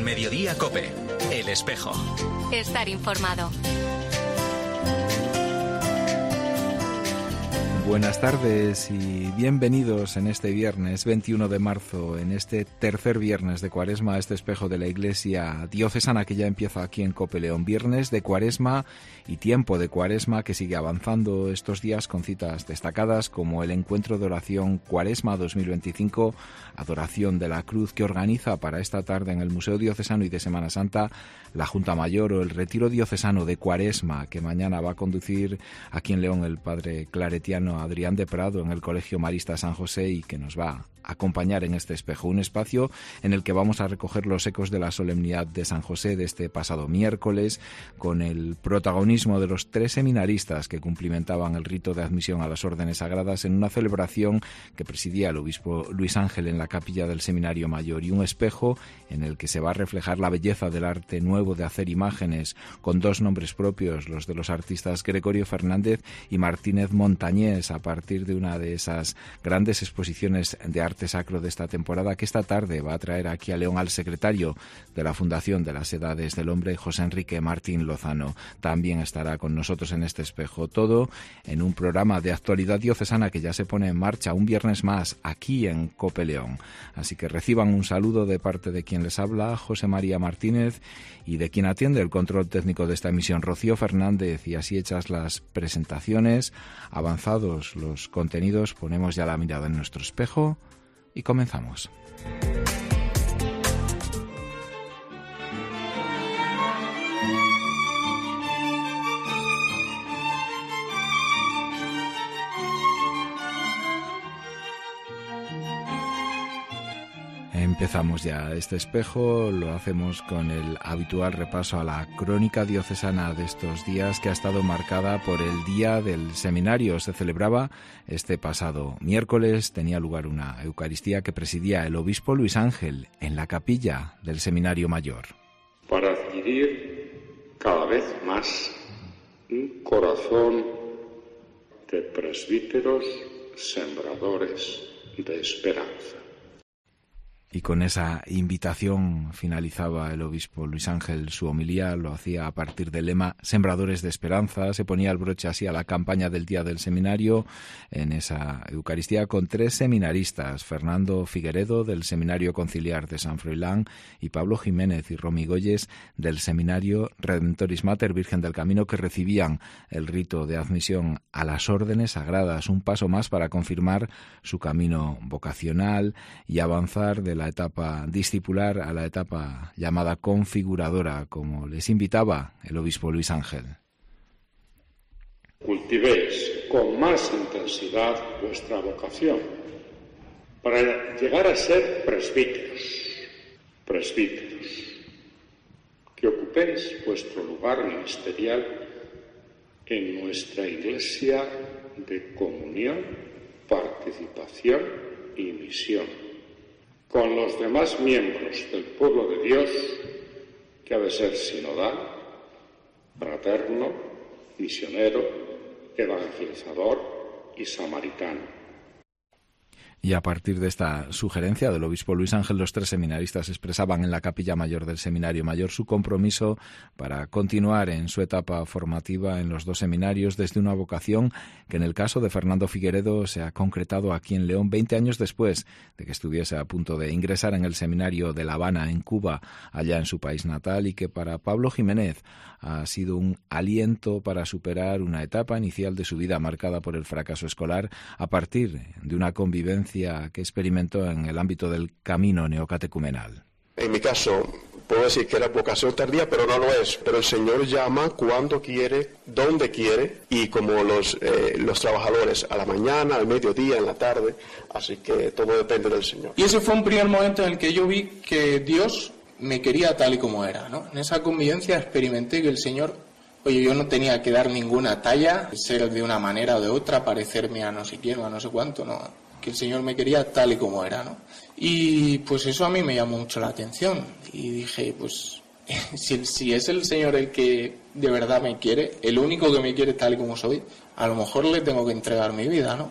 Mediodía COPE. El espejo. Estar informado. Buenas tardes y bienvenidos en este viernes 21 de marzo, en este tercer viernes de Cuaresma, a este espejo de la Iglesia diocesana que ya empieza aquí en COPE León. Viernes de Cuaresma y tiempo de Cuaresma que sigue avanzando estos días con citas destacadas como el encuentro de oración Cuaresma 2025, Adoración de la Cruz, que organiza para esta tarde en el Museo Diocesano y de Semana Santa la Junta Mayor, o el Retiro Diocesano de Cuaresma, que mañana va a conducir aquí en León el padre claretiano Adrián de Prado en el Colegio Marista San José, y que nos va a acompañar en este espejo, un espacio en el que vamos a recoger los ecos de la solemnidad de San José de este pasado miércoles, con el protagonismo de los 3 seminaristas que cumplimentaban el rito de admisión a las órdenes sagradas en una celebración que presidía el obispo Luis Ángel en la capilla del Seminario Mayor, y un espejo en el que se va a reflejar la belleza del arte nuevo de hacer imágenes con 2 nombres propios, los de los artistas Gregorio Fernández y Martínez Montañés, a partir de una de esas grandes exposiciones de arte sacro de esta temporada, que esta tarde va a traer aquí a León al secretario de la Fundación de las Edades del Hombre, José Enrique Martín Lozano. También estará con nosotros en este espejo, todo en un programa de actualidad diocesana que ya se pone en marcha un viernes más aquí en COPE León. Así que reciban un saludo de parte de quien les habla, José María Martínez, y de quien atiende el control técnico de esta emisión, Rocío Fernández. Y así hechas las presentaciones, avanzados los contenidos, ponemos ya la mirada en nuestro espejo y comenzamos. Empezamos ya este espejo, lo hacemos con el habitual repaso a la crónica diocesana de estos días, que ha estado marcada por el Día del Seminario. Se celebraba este pasado miércoles, tenía lugar una Eucaristía que presidía el obispo Luis Ángel en la capilla del Seminario Mayor. Para adquirir cada vez más un corazón de presbíteros sembradores de esperanza. Y con esa invitación finalizaba el obispo Luis Ángel su homilía. Lo hacía a partir del lema Sembradores de Esperanza. Se ponía el broche así a la campaña del Día del Seminario en esa Eucaristía con 3 seminaristas: Fernando Figueredo del Seminario Conciliar de San Froilán y Pablo Jiménez y Romy Goyes del Seminario Redemptoris Mater Virgen del Camino, que recibían el rito de admisión a las órdenes sagradas, un paso más para confirmar su camino vocacional y avanzar de la etapa discipular a la etapa llamada configuradora, como les invitaba el obispo Luis Ángel. Cultivéis con más intensidad vuestra vocación para llegar a ser presbíteros, que ocupéis vuestro lugar ministerial en nuestra Iglesia de comunión, participación y misión, con los demás miembros del pueblo de Dios, que ha de ser sinodal, fraterno, misionero, evangelizador y samaritano. Y a partir de esta sugerencia del obispo Luis Ángel, los 3 seminaristas expresaban en la capilla mayor del Seminario Mayor su compromiso para continuar en su etapa formativa en los 2 seminarios, desde una vocación que en el caso de Fernando Figueredo se ha concretado aquí en León 20 años después de que estuviese a punto de ingresar en el seminario de La Habana, en Cuba, allá en su país natal, y que para Pablo Jiménez ha sido un aliento para superar una etapa inicial de su vida marcada por el fracaso escolar, a partir de una convivencia que experimentó en el ámbito del camino neocatecumenal. En mi caso, puedo decir que era vocación tardía, pero no lo es. Pero el Señor llama cuando quiere, donde quiere, y como los trabajadores, a la mañana, al mediodía, en la tarde. Así que todo depende del Señor. Y ese fue un primer momento en el que yo vi que Dios me quería tal y como era, ¿no? En esa convivencia experimenté que el Señor, oye, yo no tenía que dar ninguna talla, ser de una manera o de otra, parecerme a no sé quién o a no sé cuánto, no. Que el Señor me quería tal y como era, ¿no? Y pues eso a mí me llamó mucho la atención. Y dije, pues, si es el Señor el que de verdad me quiere, el único que me quiere tal y como soy, a lo mejor le tengo que entregar mi vida, ¿no?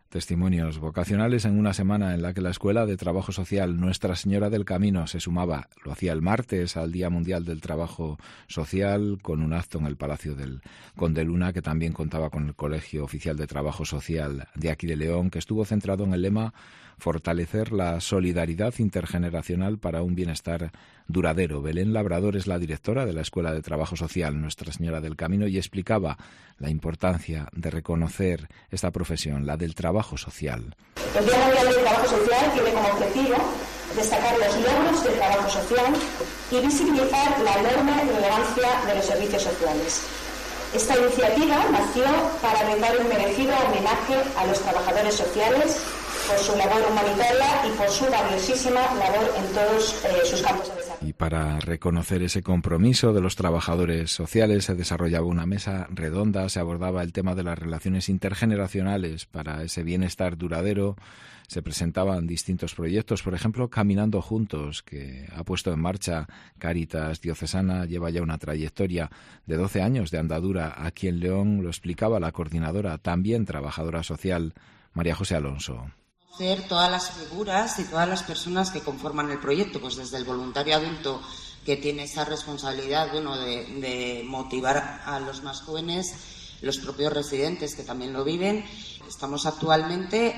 Testimonios vocacionales en una semana en la que la Escuela de Trabajo Social Nuestra Señora del Camino se sumaba, lo hacía el martes, al Día Mundial del Trabajo Social, con un acto en el Palacio del Conde Luna, que también contaba con el Colegio Oficial de Trabajo Social de aquí de León, que estuvo centrado en el lema fortalecer la solidaridad intergeneracional para un bienestar duradero. Belén Labrador es la directora de la Escuela de Trabajo Social Nuestra Señora del Camino y explicaba la importancia de reconocer esta profesión, la del trabajo social. El Día Mundial del Trabajo Social tiene como objetivo destacar los logros del trabajo social y visibilizar la enorme relevancia de los servicios sociales. Esta iniciativa nació para brindar un merecido homenaje a los trabajadores sociales por su labor humanitaria y por su valiosísima labor en todos sus campos de desarrollo. Y para reconocer ese compromiso de los trabajadores sociales se desarrollaba una mesa redonda, se abordaba el tema de las relaciones intergeneracionales para ese bienestar duradero. Se presentaban distintos proyectos, por ejemplo, Caminando Juntos, que ha puesto en marcha Cáritas Diocesana, lleva ya una trayectoria de 12 años de andadura aquí en León, lo explicaba la coordinadora, también trabajadora social, María José Alonso. Todas las figuras y todas las personas que conforman el proyecto, pues desde el voluntario adulto que tiene esa responsabilidad de motivar a los más jóvenes, los propios residentes que también lo viven. Estamos actualmente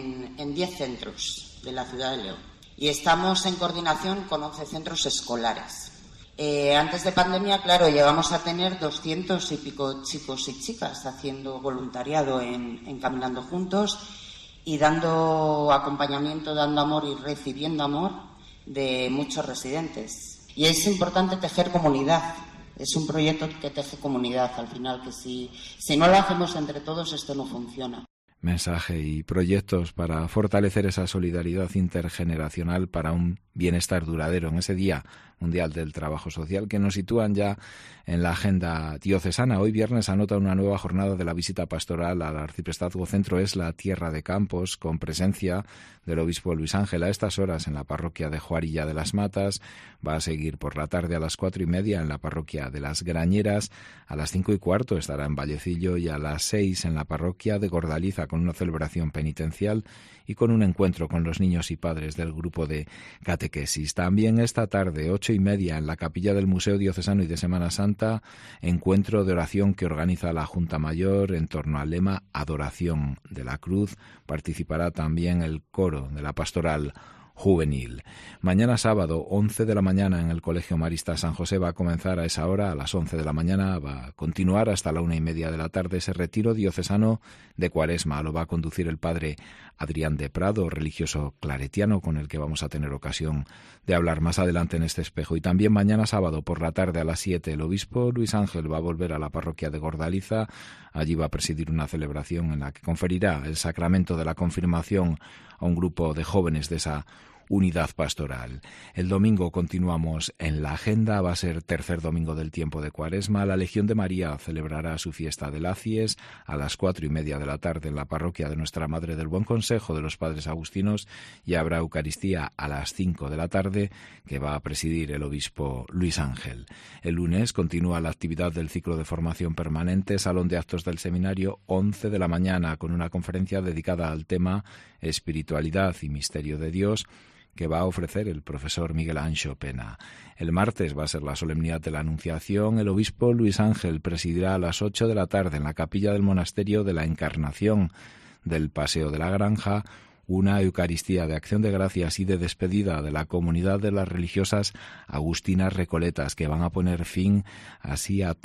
en 10 centros de la ciudad de León y estamos en coordinación con 11 centros escolares. Antes de pandemia, claro, llegamos a tener 200 y pico chicos y chicas haciendo voluntariado en Caminando Juntos y dando acompañamiento, dando amor y recibiendo amor de muchos residentes. Y es importante tejer comunidad. Es un proyecto que teje comunidad al final, que si no lo hacemos entre todos, esto no funciona. Mensaje y proyectos para fortalecer esa solidaridad intergeneracional para un bienestar duradero en ese Día Mundial del Trabajo Social, que nos sitúan ya en la agenda diocesana. Hoy viernes anota una nueva jornada de la visita pastoral al Arciprestazgo Centro Esla, Tierra de Campos, con presencia del obispo Luis Ángel a estas horas en la parroquia de Juarilla de las Matas. Va a seguir por la tarde a las 4:30 en la parroquia de Las Grañeras. A las 5:15 estará en Vallecillo y a las 6 en la parroquia de Gordaliza con una celebración penitencial y con un encuentro con los niños y padres del grupo de catequesis. También esta tarde, 8:30, en la capilla del Museo Diocesano y de Semana Santa, encuentro de oración que organiza la Junta Mayor en torno al lema Adoración de la Cruz. Participará también el coro de la Pastoral Juvenil. Mañana sábado, 11 de la mañana, en el Colegio Marista San José va a comenzar a esa hora, a las 11 de la mañana, va a continuar hasta la 1:30 de la tarde ese retiro diocesano de Cuaresma. Lo va a conducir el padre Adrián de Prado, religioso claretiano, con el que vamos a tener ocasión de hablar más adelante en este espejo. Y también mañana sábado por la tarde a las 7, el obispo Luis Ángel va a volver a la parroquia de Gordaliza. Allí va a presidir una celebración en la que conferirá el sacramento de la confirmación a un grupo de jóvenes de esa unidad pastoral. El domingo continuamos en la agenda, va a ser tercer domingo del tiempo de Cuaresma. La Legión de María celebrará su fiesta de Lacies a las 4:30 de la tarde en la parroquia de Nuestra Madre del Buen Consejo de los Padres Agustinos y habrá Eucaristía a las 5 de la tarde que va a presidir el obispo Luis Ángel. El lunes continúa la actividad del ciclo de formación permanente, Salón de Actos del Seminario, 11 de la mañana, con una conferencia dedicada al tema Espiritualidad y Misterio de Dios, que va a ofrecer el profesor Miguel Anxo Pena. El martes va a ser la solemnidad de la Anunciación. El obispo Luis Ángel presidirá a las 8 de la tarde en la capilla del Monasterio de la Encarnación del Paseo de la Granja una Eucaristía de acción de gracias y de despedida de la comunidad de las religiosas agustinas recoletas, que van a poner fin así a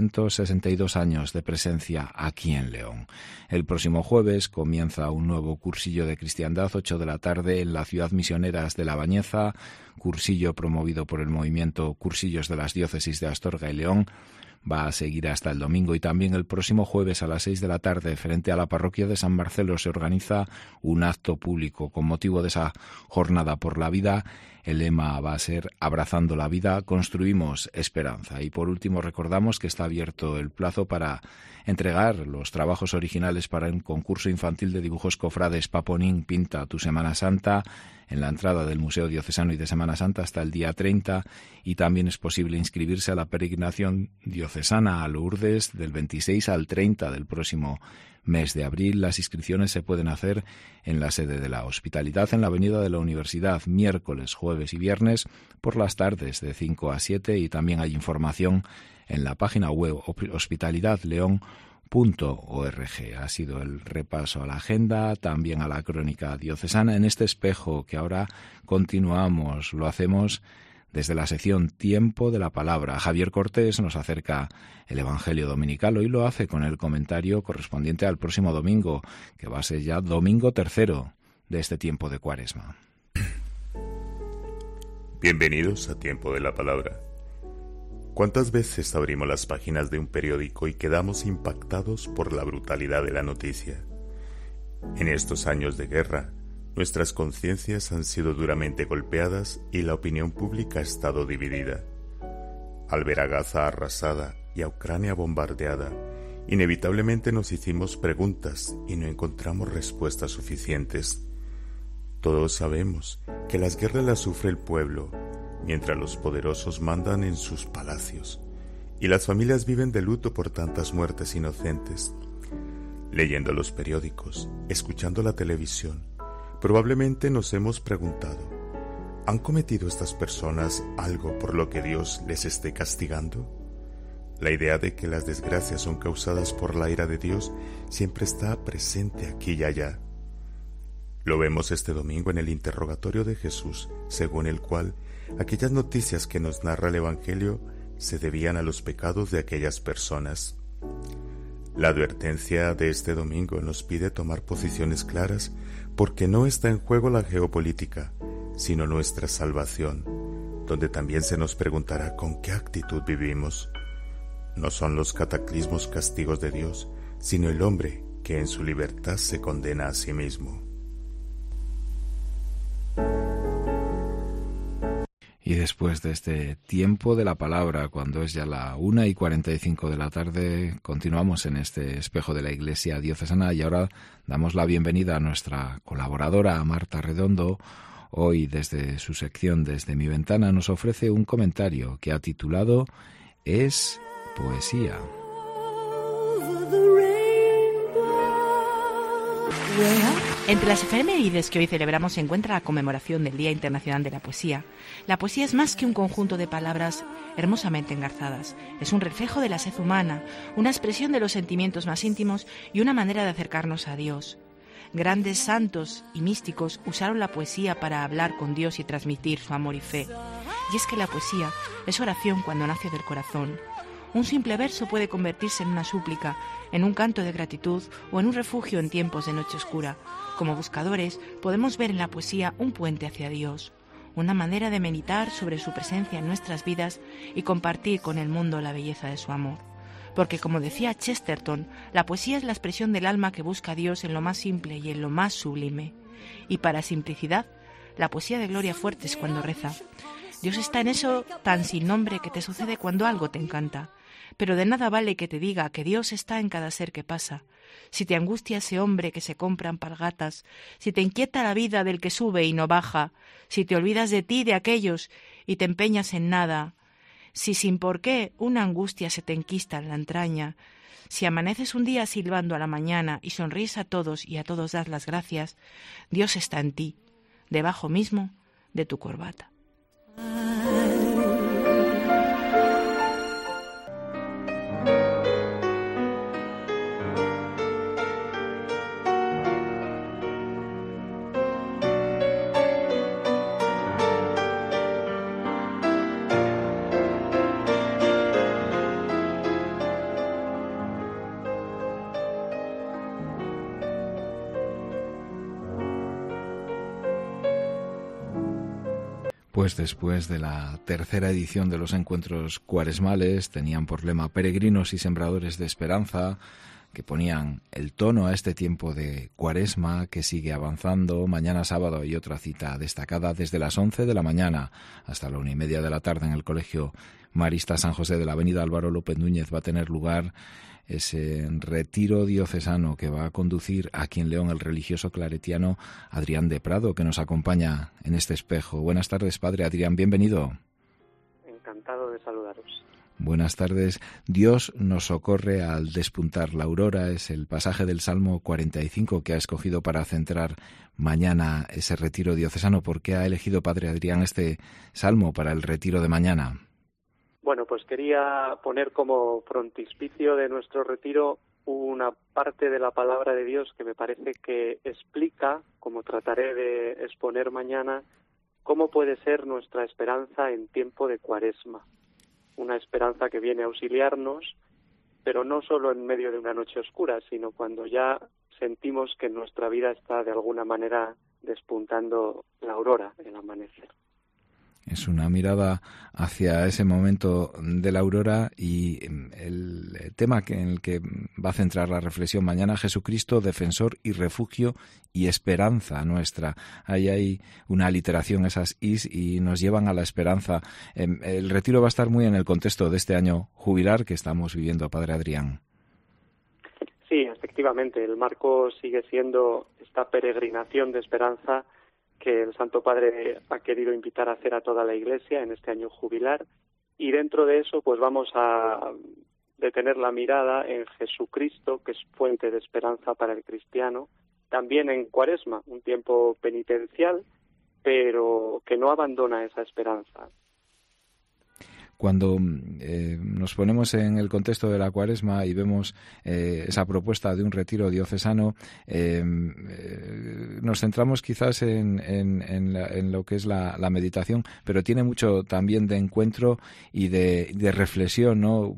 362 años de presencia aquí en León. El próximo jueves comienza un nuevo cursillo de cristiandad, 8 de la tarde, en la ciudad misioneras de La Bañeza, cursillo promovido por el movimiento Cursillos de las Diócesis de Astorga y León. Va a seguir hasta el domingo, y también el próximo jueves a las 6 de la tarde, frente a la parroquia de San Marcelo, se organiza un acto público con motivo de esa jornada por la vida. El lema va a ser Abrazando la vida, construimos esperanza. Y por último recordamos que está abierto el plazo para entregar los trabajos originales para el concurso infantil de dibujos cofrades Paponín Pinta tu Semana Santa. en la entrada del Museo Diocesano y de Semana Santa hasta el día 30, y también es posible inscribirse a la peregrinación diocesana a Lourdes del 26 al 30 del próximo mes de abril. Las inscripciones se pueden hacer en la sede de la Hospitalidad en la Avenida de la Universidad, miércoles, jueves y viernes por las tardes de 5 a 7, y también hay información en la página web hospitalidadleon.org. Ha sido el repaso a la agenda, también a la crónica diocesana en este espejo que ahora continuamos. Lo hacemos desde la sección Tiempo de la Palabra. Javier Cortés nos acerca el Evangelio dominical. Hoy lo hace con el comentario correspondiente al próximo domingo, que va a ser ya domingo tercero de este tiempo de Cuaresma. Bienvenidos a Tiempo de la Palabra. ¿Cuántas veces abrimos las páginas de un periódico y quedamos impactados por la brutalidad de la noticia? En estos años de guerra, nuestras conciencias han sido duramente golpeadas y la opinión pública ha estado dividida. Al ver a Gaza arrasada y a Ucrania bombardeada, inevitablemente nos hicimos preguntas y no encontramos respuestas suficientes. Todos sabemos que las guerras las sufre el pueblo, mientras los poderosos mandan en sus palacios, y las familias viven de luto por tantas muertes inocentes. Leyendo los periódicos, escuchando la televisión, probablemente nos hemos preguntado, ¿han cometido estas personas algo por lo que Dios les esté castigando? La idea de que las desgracias son causadas por la ira de Dios siempre está presente aquí y allá. Lo vemos este domingo en el interrogatorio de Jesús, según el cual aquellas noticias que nos narra el Evangelio se debían a los pecados de aquellas personas. La advertencia de este domingo nos pide tomar posiciones claras, porque no está en juego la geopolítica, sino nuestra salvación, donde también se nos preguntará con qué actitud vivimos. No son los cataclismos castigos de Dios, sino el hombre que en su libertad se condena a sí mismo. Y después de este tiempo de la palabra, cuando es ya la 1:45 de la tarde, continuamos en este espejo de la Iglesia Diocesana, y ahora damos la bienvenida a nuestra colaboradora, Marta Redondo. Hoy, desde su sección Desde mi ventana, nos ofrece un comentario que ha titulado Es poesía. Entre las efemérides que hoy celebramos se encuentra la conmemoración del Día Internacional de la Poesía. La poesía es más que un conjunto de palabras hermosamente engarzadas. Es un reflejo de la sed humana, una expresión de los sentimientos más íntimos y una manera de acercarnos a Dios. Grandes santos y místicos usaron la poesía para hablar con Dios y transmitir su amor y fe. Y es que la poesía es oración cuando nace del corazón. Un simple verso puede convertirse en una súplica, en un canto de gratitud o en un refugio en tiempos de noche oscura. Como buscadores, podemos ver en la poesía un puente hacia Dios, una manera de meditar sobre su presencia en nuestras vidas y compartir con el mundo la belleza de su amor. Porque, como decía Chesterton, la poesía es la expresión del alma que busca a Dios en lo más simple y en lo más sublime. Y para simplicidad, la poesía de Gloria Fuertes cuando reza: Dios está en eso tan sin nombre que te sucede cuando algo te encanta. Pero de nada vale que te diga que Dios está en cada ser que pasa. Si te angustia ese hombre que se compra en palgatas, si te inquieta la vida del que sube y no baja, si te olvidas de ti, de aquellos, y te empeñas en nada, si sin por qué una angustia se te enquista en la entraña, si amaneces un día silbando a la mañana y sonríes a todos y a todos das las gracias, Dios está en ti, debajo mismo de tu corbata. Pues después de la tercera edición de los encuentros cuaresmales, tenían por lema Peregrinos y Sembradores de Esperanza, que ponían el tono a este tiempo de Cuaresma que sigue avanzando. Mañana sábado hay otra cita destacada desde las 11 de la mañana hasta la 1:30 de la tarde en el Colegio Marista San José de la avenida Álvaro López Núñez. Va a tener lugar ese retiro diocesano que va a conducir aquí en León el religioso claretiano Adrián de Prado, que nos acompaña en este espejo. Buenas tardes, Padre Adrián, bienvenido. Encantado de saludaros. Buenas tardes. Dios nos socorre al despuntar la aurora. Es el pasaje del Salmo 45 que ha escogido para centrar mañana ese retiro diocesano. ¿Por qué ha elegido, Padre Adrián, este salmo para el retiro de mañana? Bueno, pues quería poner como frontispicio de nuestro retiro una parte de la palabra de Dios que me parece que explica, como trataré de exponer mañana, cómo puede ser nuestra esperanza en tiempo de Cuaresma. Una esperanza que viene a auxiliarnos, pero no solo en medio de una noche oscura, sino cuando ya sentimos que nuestra vida está de alguna manera despuntando la aurora, el amanecer. Es una mirada hacia ese momento de la aurora y el tema en el que va a centrar la reflexión mañana, Jesucristo, defensor y refugio y esperanza nuestra. Ahí hay una aliteración, esas is, y nos llevan a la esperanza. El retiro va a estar muy en el contexto de este año jubilar que estamos viviendo, Padre Adrián. Sí, efectivamente, el marco sigue siendo esta peregrinación de esperanza que el Santo Padre ha querido invitar a hacer a toda la Iglesia en este año jubilar, y dentro de eso pues vamos a detener la mirada en Jesucristo, que es fuente de esperanza para el cristiano, también en Cuaresma, un tiempo penitencial, pero que no abandona esa esperanza. Cuando nos ponemos en el contexto de la Cuaresma y vemos esa propuesta de un retiro diocesano, nos centramos quizás en lo que es la meditación, pero tiene mucho también de encuentro y de reflexión, ¿no?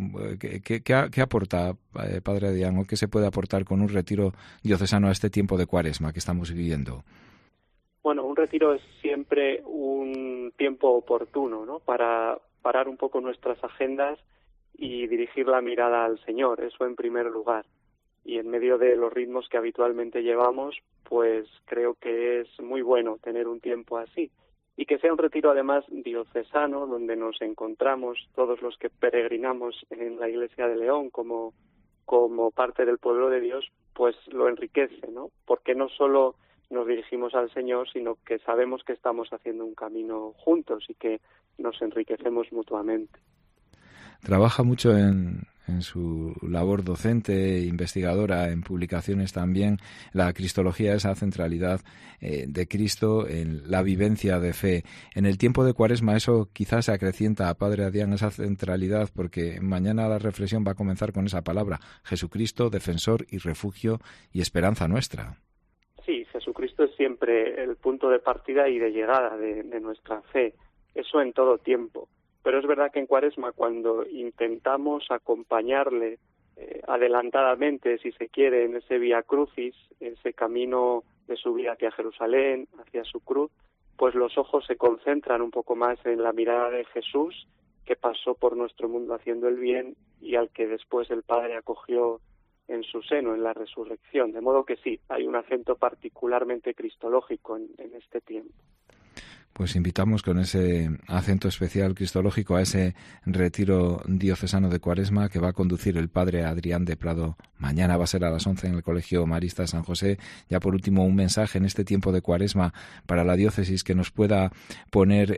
¿Qué aporta, Padre Adrián, o qué se puede aportar con un retiro diocesano a este tiempo de Cuaresma que estamos viviendo? Bueno, un retiro es siempre un tiempo oportuno, ¿no?, para parar un poco nuestras agendas y dirigir la mirada al Señor, eso en primer lugar. Y en medio de los ritmos que habitualmente llevamos, pues creo que es muy bueno tener un tiempo así. Y que sea un retiro además diocesano, donde nos encontramos todos los que peregrinamos en la Iglesia de León como parte del pueblo de Dios, pues lo enriquece, ¿no? Porque no solo nos dirigimos al Señor, sino que sabemos que estamos haciendo un camino juntos y que nos enriquecemos mutuamente. Trabaja mucho en su labor docente, investigadora, en publicaciones también, la cristología, esa centralidad de Cristo en la vivencia de fe. En el tiempo de Cuaresma eso quizás se acrecienta, Padre Adrián, esa centralidad, porque mañana la reflexión va a comenzar con esa palabra, Jesucristo, defensor y refugio y esperanza nuestra. Sí, Jesucristo es siempre el punto de partida y de llegada de nuestra fe, eso en todo tiempo. Pero es verdad que en Cuaresma, cuando intentamos acompañarle adelantadamente, si se quiere, en ese Vía Crucis, ese camino de subida hacia Jerusalén, hacia su cruz, pues los ojos se concentran un poco más en la mirada de Jesús, que pasó por nuestro mundo haciendo el bien y al que después el Padre acogió en su seno, en la resurrección. De modo que sí, hay un acento particularmente cristológico en este tiempo. Pues invitamos con ese acento especial cristológico a ese retiro diocesano de Cuaresma que va a conducir el Padre Adrián de Prado. Mañana va a ser a las 11 en el Colegio Marista San José. Ya por último, un mensaje en este tiempo de Cuaresma para la diócesis que nos pueda poner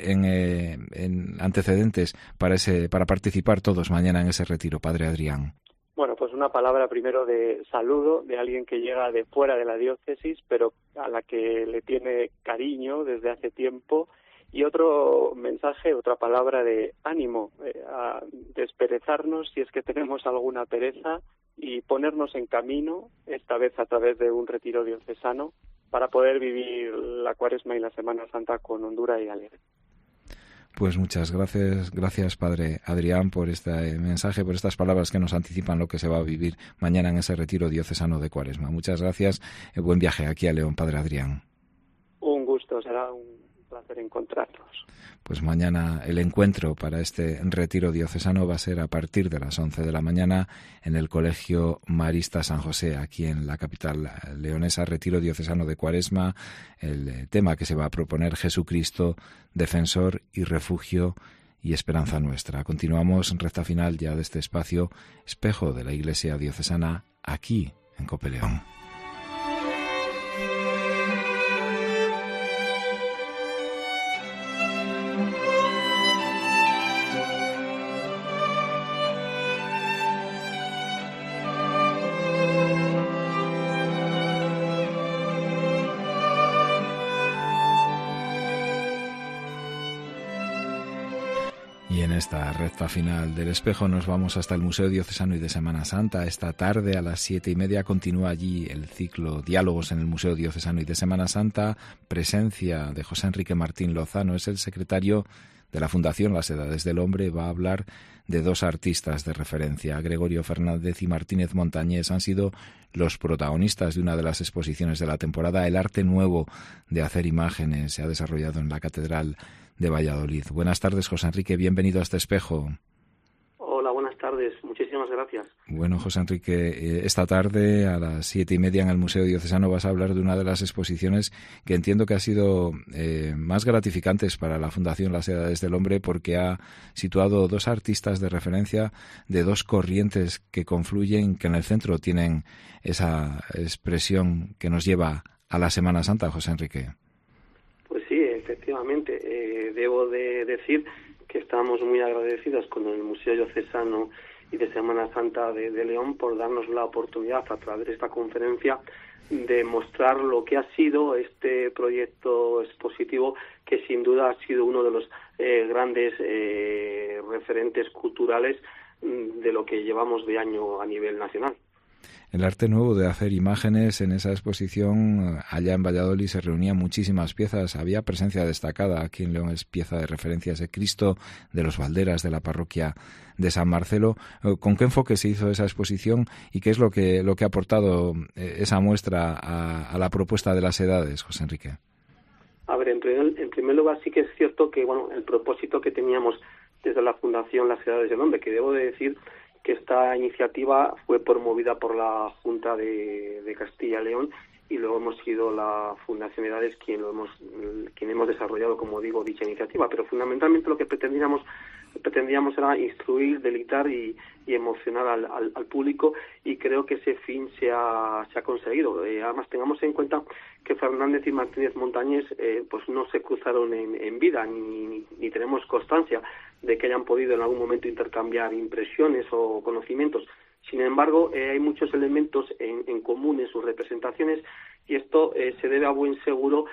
en antecedentes para participar todos mañana en ese retiro, Padre Adrián. Bueno, pues una palabra primero de saludo de alguien que llega de fuera de la diócesis, pero a la que le tiene cariño desde hace tiempo, y otro mensaje, otra palabra de ánimo, a desperezarnos si es que tenemos alguna pereza y ponernos en camino, esta vez a través de un retiro diocesano, para poder vivir la Cuaresma y la Semana Santa con hondura y alegría. Pues muchas gracias Padre Adrián por este mensaje, por estas palabras que nos anticipan lo que se va a vivir mañana en ese retiro diocesano de Cuaresma. Muchas gracias, buen viaje aquí a León, Padre Adrián. Un gusto, será un placer encontrarlos. Pues mañana el encuentro para este retiro diocesano va a ser a partir de las 11 de la mañana en el Colegio Marista San José, aquí en la capital leonesa. Retiro diocesano de Cuaresma, el tema que se va a proponer: Jesucristo, defensor y refugio y esperanza nuestra. Continuamos en recta final ya de este espacio, Espejo de la Iglesia Diocesana, aquí en COPE León. Y en esta recta final del Espejo nos vamos hasta el Museo Diocesano y de Semana Santa. Esta tarde a las 7:30 continúa allí el ciclo Diálogos en el Museo Diocesano y de Semana Santa. Presencia de José Enrique Martín Lozano, es el secretario de la Fundación Las Edades del Hombre. Va a hablar de dos artistas de referencia, Gregorio Fernández y Martínez Montañés. Han sido los protagonistas de una de las exposiciones de la temporada. El arte nuevo de hacer imágenes se ha desarrollado en la Catedral de Valladolid. Buenas tardes, José Enrique, bienvenido a este Espejo. Hola, buenas tardes, muchísimas gracias. Bueno, José Enrique, esta tarde a las 7:30 en el Museo Diocesano vas a hablar de una de las exposiciones que entiendo que ha sido más gratificantes para la Fundación Las Edades del Hombre, porque ha situado dos artistas de referencia de dos corrientes que confluyen, que en el centro tienen esa expresión que nos lleva a la Semana Santa, José Enrique. Pues sí, efectivamente. Debo de decir que estamos muy agradecidos con el Museo Diocesano y de Semana Santa de León por darnos la oportunidad a través de esta conferencia de mostrar lo que ha sido este proyecto expositivo, que sin duda ha sido uno de los grandes referentes culturales de lo que llevamos de año a nivel nacional. El arte nuevo de hacer imágenes. En esa exposición allá en Valladolid se reunían muchísimas piezas. Había presencia destacada. Aquí en León es pieza de referencia ese Cristo de los Valderas de la parroquia de San Marcelo. ¿Con qué enfoque se hizo esa exposición y qué es lo que ha aportado esa muestra a la propuesta de las edades, José Enrique? A ver, en primer lugar sí que es cierto que el propósito que teníamos desde la Fundación Las Edades del Hombre, que debo de decir que esta iniciativa fue promovida por la Junta de Castilla y León, y luego hemos sido la Fundación Edades quien hemos desarrollado, como digo, dicha iniciativa. Pero fundamentalmente lo que pretendíamos era instruir, deleitar y emocionar al público, y creo que ese fin se ha conseguido. Además, tengamos en cuenta que Fernández y Martínez Montañés pues no se cruzaron en vida, ni tenemos constancia de que hayan podido en algún momento intercambiar impresiones o conocimientos. Sin embargo, hay muchos elementos en común en sus representaciones, y esto se debe a buen seguro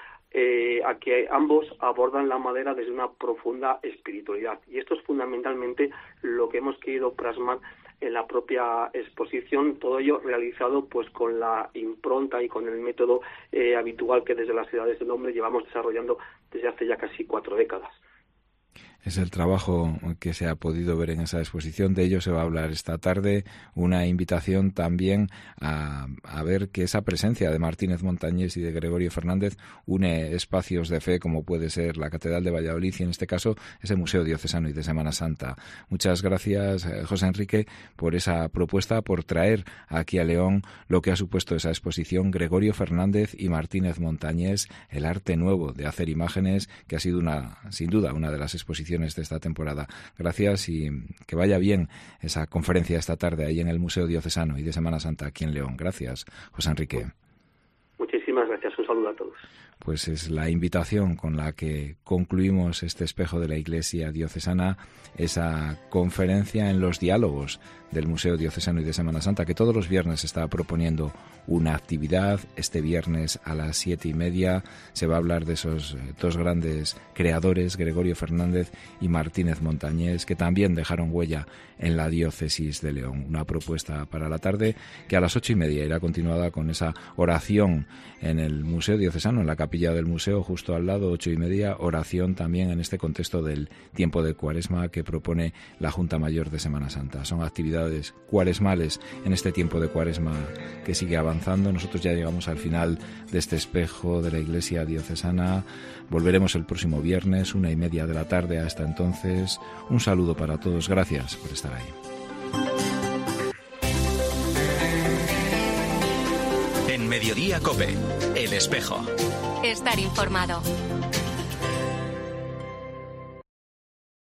a que ambos abordan la madera desde una profunda espiritualidad. Y esto es fundamentalmente lo que hemos querido plasmar en la propia exposición, todo ello realizado pues con la impronta y con el método habitual que desde Las Edades del Hombre llevamos desarrollando desde hace ya casi 4 décadas. Es el trabajo que se ha podido ver en esa exposición. De ello se va a hablar esta tarde. Una invitación también a ver que esa presencia de Martínez Montañés y de Gregorio Fernández une espacios de fe como puede ser la Catedral de Valladolid y en este caso ese Museo Diocesano y de Semana Santa. Muchas gracias, José Enrique, por esa propuesta, por traer aquí a León lo que ha supuesto esa exposición Gregorio Fernández y Martínez Montañés, el arte nuevo de hacer imágenes, que ha sido sin duda una de las exposiciones de esta temporada. Gracias y que vaya bien esa conferencia esta tarde ahí en el Museo Diocesano y de Semana Santa aquí en León. Gracias, José Enrique. Muchísimas gracias. Un saludo a todos. Pues es la invitación con la que concluimos este Espejo de la Iglesia Diocesana, esa conferencia en los diálogos del Museo Diocesano y de Semana Santa, que todos los viernes está proponiendo una actividad. Este viernes a las 7:30 se va a hablar de esos dos grandes creadores, Gregorio Fernández y Martínez Montañés, que también dejaron huella en la diócesis de León. Una propuesta para la tarde que a las 8:30 irá continuada con esa oración en el Museo Diocesano, en la capilla del museo, justo al lado, 8:30, oración también en este contexto del tiempo de Cuaresma que propone la Junta Mayor de Semana Santa. Son actividades cuaresmales en este tiempo de Cuaresma que sigue avanzando. Nosotros ya llegamos al final de este espejo de la Iglesia Diocesana. Volveremos el próximo viernes, 1:30 de la tarde. Hasta entonces, un saludo para todos. Gracias por estar ahí. En Mediodía COPE, El Espejo. Estar informado.